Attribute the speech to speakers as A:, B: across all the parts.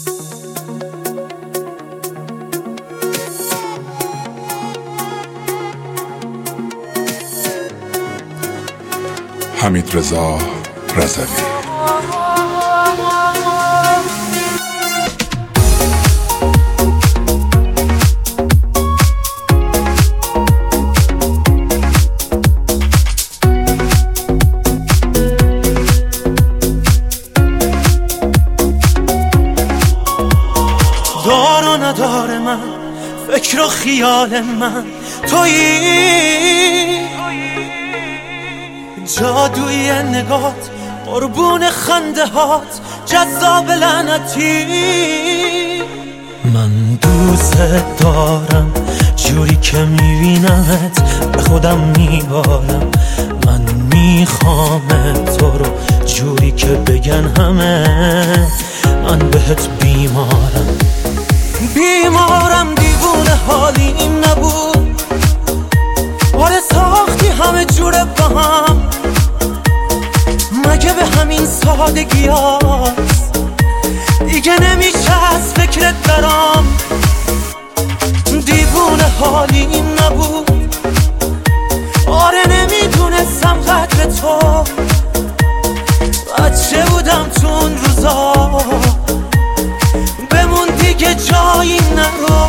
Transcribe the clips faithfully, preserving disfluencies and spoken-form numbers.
A: حمیدرضا رضوی.
B: دار و ندار من، فکر و خیال من تویی، جادوی نگات، قربون خنده هات، جذاب لعنتی. من دوست دارم جوری که میبینمت به خودم میبارم. من میخوام تو رو جوری که بگن همه من بهت بیمارم. بیمارم دیوونه حالی این نبود، آره ساختی همه جوره با هم، مگه به همین سادگی هاست دیگه نمیشه از فکرت برام. دیوونه حالی این نبود، آره نمیدونستم قدر تو، بچه بودم تو اون روزا، بمون دیگه جایی نرو.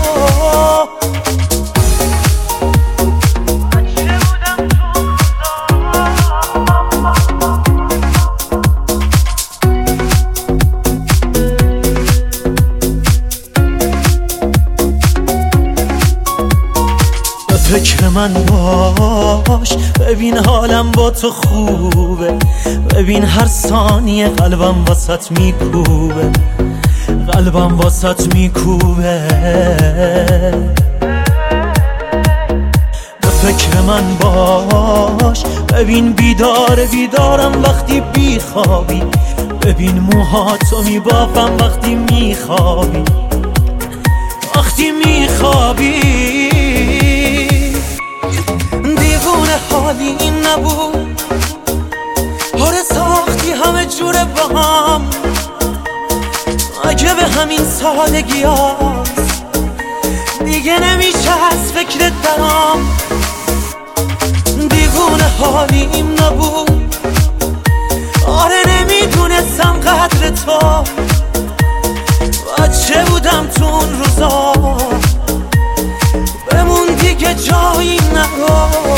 B: فکر من باش، ببین حالم با تو خوبه، ببین هر ثانیه قلبم واسط میکوبه، قلبم واسط میکوبه. به فکر من باش، ببین بیدار بیدارم وقتی بیخوابی، ببین موهاتو میبافم وقتی میخوابی، وقتی میخوابی. دیوونه حالی این نبود، آره ساختی همه جوره با هم، اگه به همین سادگی هاست دیگه نمیشه از فکرت برام. دیوونه حالی این نبود، آره نمیدونستم قدر تو، بچه بودم تو اون روزا، بمون دیگه جایی نرو.